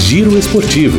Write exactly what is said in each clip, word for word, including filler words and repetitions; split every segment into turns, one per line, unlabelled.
Giro Esportivo.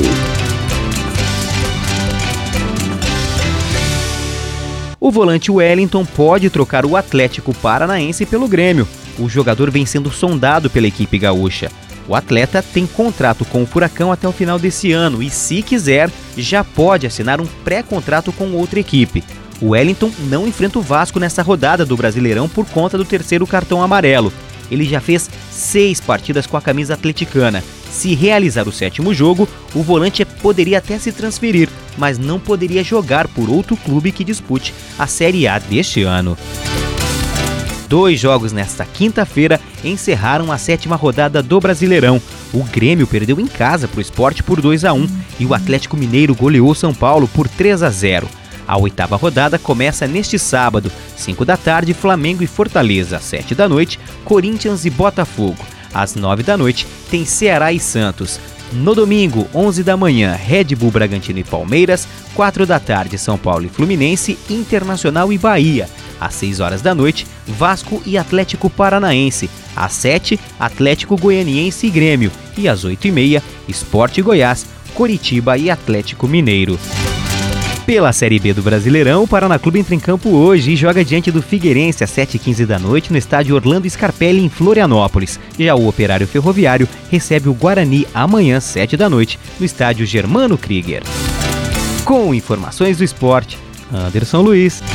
O volante Wellington pode trocar o Atlético Paranaense pelo Grêmio. O jogador vem sendo sondado pela equipe gaúcha. O atleta tem contrato com o Furacão até o final desse ano e, se quiser, já pode assinar um pré-contrato com outra equipe. O Wellington não enfrenta o Vasco nessa rodada do Brasileirão por conta do terceiro cartão amarelo. Ele já fez seis partidas com a camisa atleticana. Se realizar o sétimo jogo, o volante poderia até se transferir, mas não poderia jogar por outro clube que dispute a Série A deste ano. Dois jogos nesta quinta-feira encerraram a sétima rodada do Brasileirão. O Grêmio perdeu em casa para o Sport por dois a um e o Atlético Mineiro goleou São Paulo por três a zero. A oitava rodada começa neste sábado, cinco da tarde, Flamengo e Fortaleza, às sete da noite, Corinthians e Botafogo. Às nove da noite, tem Ceará e Santos. No domingo, onze da manhã, Red Bull Bragantino e Palmeiras, quatro da tarde, São Paulo e Fluminense, Internacional e Bahia. Às seis horas da noite, Vasco e Atlético Paranaense. Às sete, Atlético Goianiense e Grêmio. E às oito e meia, Sport Goiás, Coritiba e Atlético Mineiro. Pela Série B do Brasileirão, o Paraná Clube entra em campo hoje e joga diante do Figueirense às sete e quinze da noite no estádio Orlando Scarpelli, em Florianópolis. Já o Operário Ferroviário recebe o Guarani amanhã às sete da noite no estádio Germano Krieger. Com informações do esporte, Anderson Luiz.